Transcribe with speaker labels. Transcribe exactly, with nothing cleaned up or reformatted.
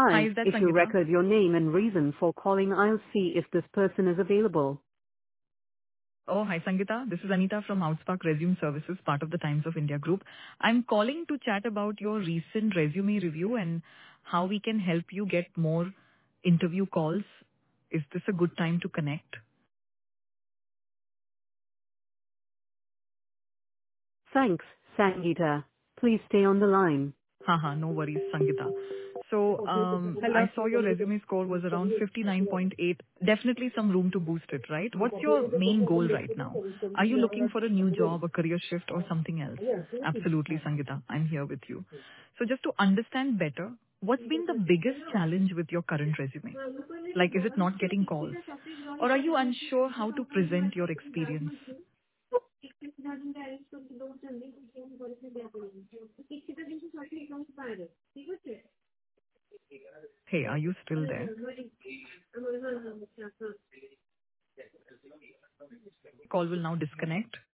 Speaker 1: Hi,
Speaker 2: Hi,
Speaker 1: is that
Speaker 2: if you
Speaker 1: Sangeeta?
Speaker 2: record your name and reason for calling, I'll see if this person is available.
Speaker 1: Oh, hi, Sangeeta. This is Anita from Outspark Resume Services, part of the Times of India Group. I'm calling to chat about your recent resume review and how we can help you get more interview calls. Is this a good time to connect?
Speaker 2: Thanks, Sangeeta. Please stay on the line.
Speaker 1: Haha, no worries, Sangeeta. So, um, I saw your resume score was around fifty-nine point eight. Definitely some room to boost it, right? What's your main goal right now? Are you looking for a new job, a career shift, or something else? Absolutely, Sangeeta. I'm here with you. So just to understand better, what's been the biggest challenge with your current resume? Like, is it not getting calls? Or are you unsure how to present your experience? Hey, are you still there? Call will now disconnect.